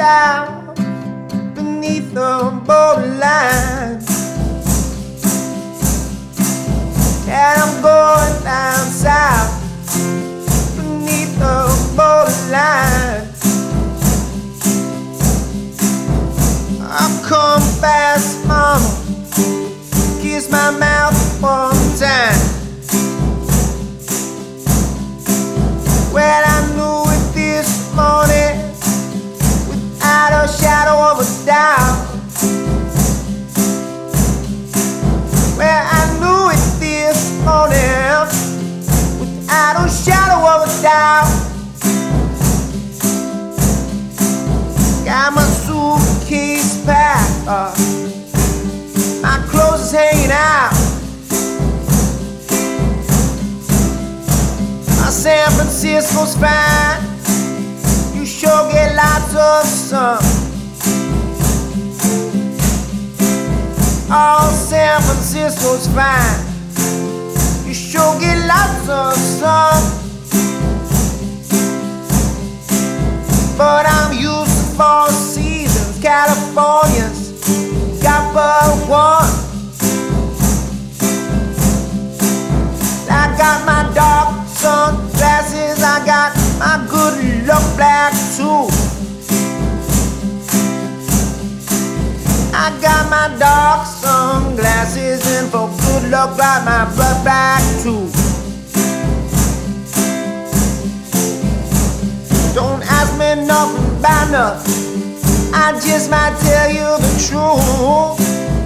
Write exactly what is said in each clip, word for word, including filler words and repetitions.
south beneath the borderline, and I'm going down south beneath the borderline. I'll come fast, mama, kiss my mouth one time. Well, I knew it this morning without a shadow of a doubt. Well, I knew it this morning without a shadow of a doubt. Got my suitcase packed up, my clothes is hanging out. My San Francisco's fine, you sure get lots of sun. Oh, San Francisco's fine, you sure get lots of sun. But I'm used to four seasons, California's got but one. I got my dark sunglasses, I got my good luck black too. I got my dark sunglasses, and for good luck got my blood black too. Don't ask me nothing about nothing, I just might tell you the truth.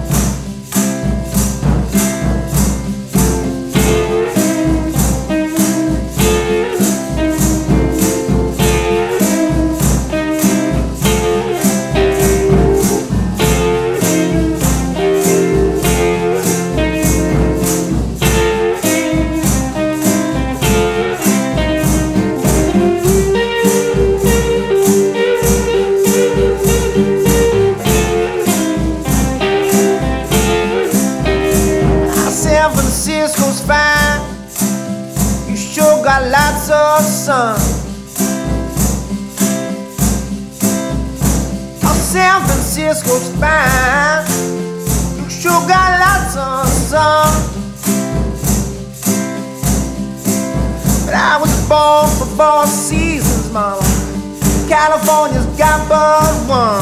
San Francisco's fine, you sure got lots of sun. Oh, San Francisco's fine, you sure got lots of sun. But I was born for four seasons, mama, California's got but one.